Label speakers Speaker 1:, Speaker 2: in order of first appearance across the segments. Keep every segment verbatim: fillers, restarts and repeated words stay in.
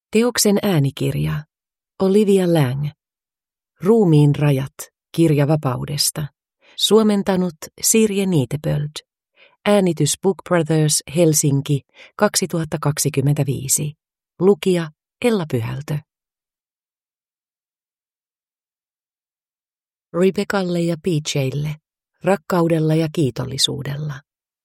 Speaker 1: Teoksen äänikirja. Olivia Laing. Ruumiin rajat. Kirja vapaudesta. Suomentanut Sirje Niitepöld. Äänitys Book Brothers Helsinki kaksituhattakaksikymmentäviisi. Lukija Ella Pyhältö. Rebeccalle ja P J:lle. Rakkaudella ja kiitollisuudella.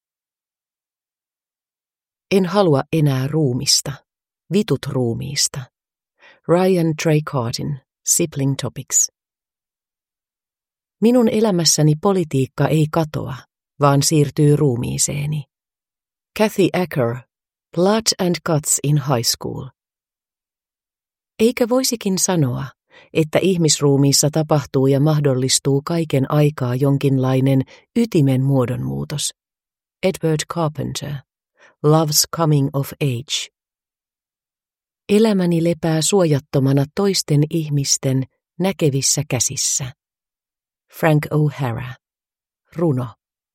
Speaker 1: En halua enää ruumista. Vitut ruumiista. Ryan Trey Cartin, Sibling Topics. Minun elämässäni politiikka ei katoa, vaan siirtyy ruumiiseeni. Kathy Acker, Blood and Guts in High School. Eikö voisikin sanoa, että ihmisruumiissa tapahtuu ja mahdollistuu kaiken aikaa jonkinlainen ytimen muodonmuutos? Edward Carpenter, Love's Coming of Age. Elämäni lepää suojattomana toisten ihmisten näkevissä käsissä. Frank O'Hara. Runo.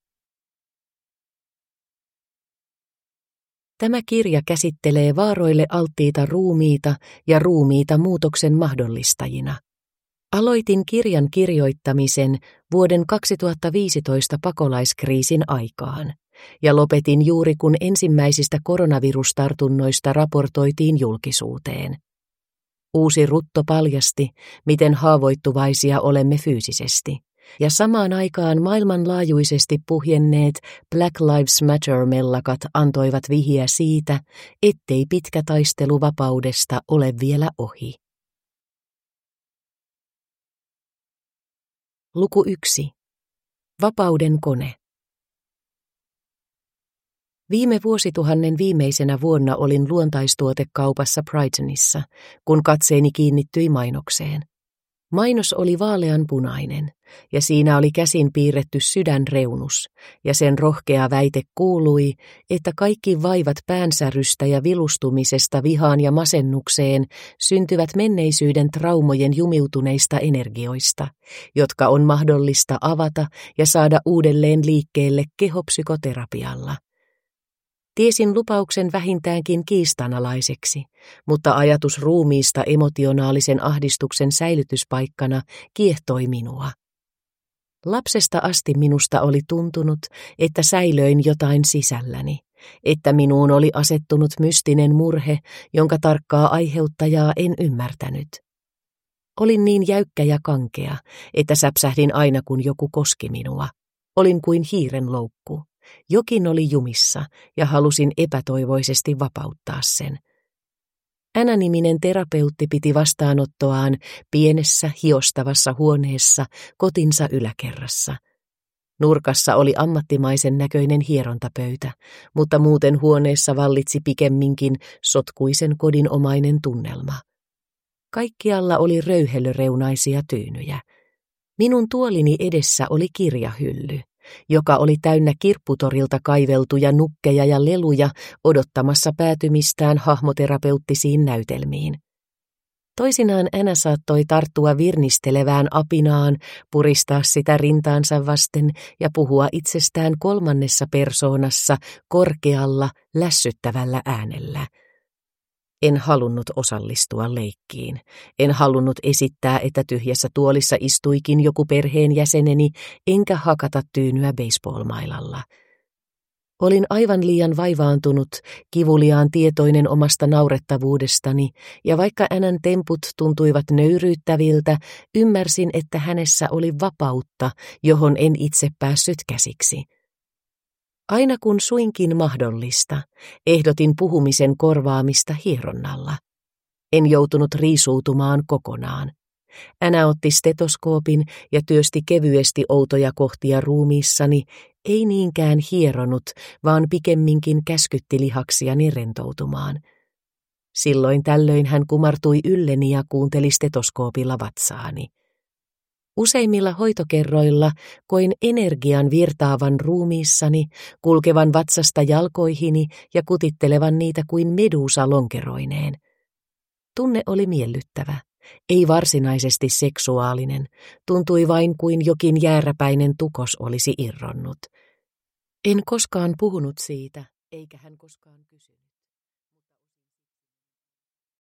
Speaker 1: Tämä kirja käsittelee vaaroille alttiita ruumiita ja ruumiita muutoksen mahdollistajina. Aloitin kirjan kirjoittamisen vuoden kaksituhattaviisitoista pakolaiskriisin aikaan ja lopetin juuri kun ensimmäisistä koronavirustartunnoista raportoitiin julkisuuteen. Uusi rutto paljasti, miten haavoittuvaisia olemme fyysisesti, ja samaan aikaan maailmanlaajuisesti puhjenneet Black Lives Matter-mellakat antoivat vihiä siitä, ettei pitkä taistelu vapaudesta ole vielä ohi. Luku yksi. Vapauden kone. Viime vuosituhannen viimeisenä vuonna olin luontaistuotekaupassa Brightonissa, kun katseeni kiinnittyi mainokseen. Mainos oli vaaleanpunainen, ja siinä oli käsin piirretty sydänreunus, ja sen rohkea väite kuului, että kaikki vaivat päänsärystä ja vilustumisesta vihaan ja masennukseen syntyvät menneisyyden traumojen jumiutuneista energioista, jotka on mahdollista avata ja saada uudelleen liikkeelle kehopsykoterapialla. Tiesin lupauksen vähintäänkin kiistanalaiseksi, mutta ajatus ruumiista emotionaalisen ahdistuksen säilytyspaikkana kiehtoi minua. Lapsesta asti minusta oli tuntunut, että säilöin jotain sisälläni, että minuun oli asettunut mystinen murhe, jonka tarkkaa aiheuttajaa en ymmärtänyt. Olin niin jäykkä ja kankea, että säpsähdin aina kun joku koski minua. Olin kuin hiiren loukku. Jokin oli jumissa ja halusin epätoivoisesti vapauttaa sen. Anna-niminen terapeutti piti vastaanottoaan pienessä hiostavassa huoneessa kotinsa yläkerrassa. Nurkassa oli ammattimaisen näköinen hierontapöytä, mutta muuten huoneessa vallitsi pikemminkin sotkuisen kodinomainen tunnelma. Kaikkialla oli röyhelöreunaisia tyynyjä. Minun tuolini edessä oli kirjahylly, joka oli täynnä kirpputorilta kaiveltuja nukkeja ja leluja odottamassa päätymistään hahmoterapeuttisiin näytelmiin. Toisinaan Anna saattoi tarttua virnistelevään apinaan, puristaa sitä rintaansa vasten ja puhua itsestään kolmannessa persoonassa korkealla, lässyttävällä äänellä. En halunnut osallistua leikkiin. En halunnut esittää, että tyhjässä tuolissa istuikin joku perheenjäseneni, enkä hakata tyynyä baseballmailalla. Olin aivan liian vaivaantunut, kivuliaan tietoinen omasta naurettavuudestani, ja vaikka Annan temput tuntuivat nöyryyttäviltä, ymmärsin, että hänessä oli vapautta, johon en itse päässyt käsiksi. Aina kun suinkin mahdollista, ehdotin puhumisen korvaamista hieronnalla. En joutunut riisuutumaan kokonaan. Anna otti stetoskoopin ja työsti kevyesti outoja kohtia ruumiissani, ei niinkään hieronut, vaan pikemminkin käskytti lihaksiani rentoutumaan. Silloin tällöin hän kumartui ylleni ja kuunteli stetoskoopilla vatsaani. Useimmilla hoitokerroilla koin energian virtaavan ruumiissani, kulkevan vatsasta jalkoihini ja kutittelevan niitä kuin meduusa lonkeroineen. Tunne oli miellyttävä, ei varsinaisesti seksuaalinen, tuntui vain kuin jokin jääräpäinen tukos olisi irronnut. En koskaan puhunut siitä, eikä hän koskaan kysynyt.